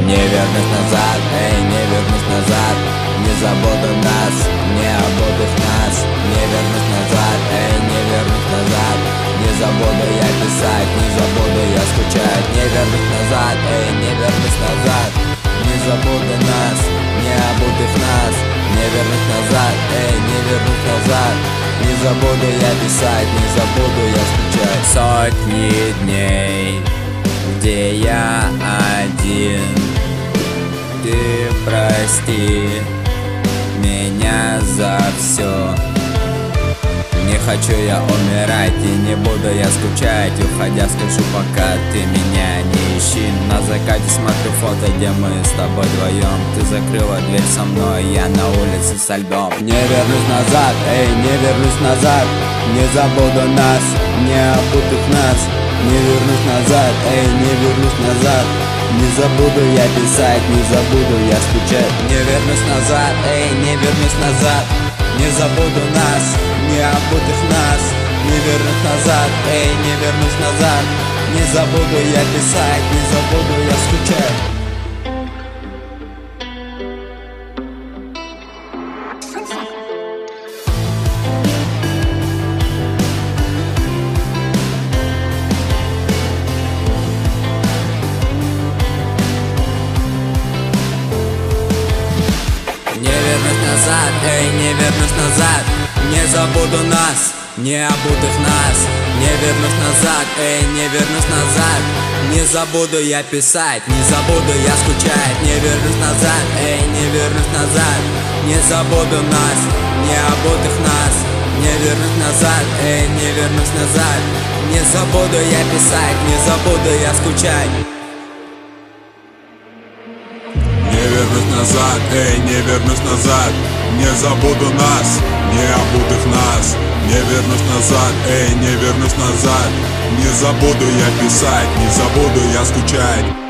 Не вернусь назад, эй, не вернусь назад. Не забуду нас, не обутых нас. Не вернусь назад, эй, не вернусь назад. Не забуду я писать, не забуду я скучать. Не вернусь назад, эй, не вернусь назад. Не забуду нас, не обутых нас. Не вернусь назад, эй, не вернусь назад. Не забуду я писать, не забуду я скучать. Сотни дней, где я один. Ты прости меня за все. Не хочу я умирать и не буду я скучать. Уходя скажу, пока ты меня не ищи. На закате смотрю фото, где мы с тобой вдвоем. Ты закрыла дверь со мной, я на улице со льдом. Не вернусь назад, эй, не вернусь назад. Не забуду нас, не обутых нас. Не вернусь назад, эй, не вернусь назад. Не забуду я писать, не забуду я скучать. Не вернусь назад, эй, не вернусь назад. Не забуду нас, не обутых нас. Не вернусь назад, эй, не вернусь назад. Не забуду я писать, не забуду я скучать. Не вернусь назад, эй, не вернусь назад. Не забуду нас, не обутых нас. Не вернусь назад, эй, не вернусь назад. Не забуду я писать, не забуду я скучать. Не вернусь назад, эй, не вернусь назад. Не забуду нас, не обутых нас. Не вернусь назад, эй, не вернусь назад. Не забуду я писать, не забуду я скучать. Не вернусь назад, эй, не вернусь назад. Не забуду нас, не обутых нас. Не вернусь назад, эй, не вернусь назад. Не забуду я писать, не забуду я скучать.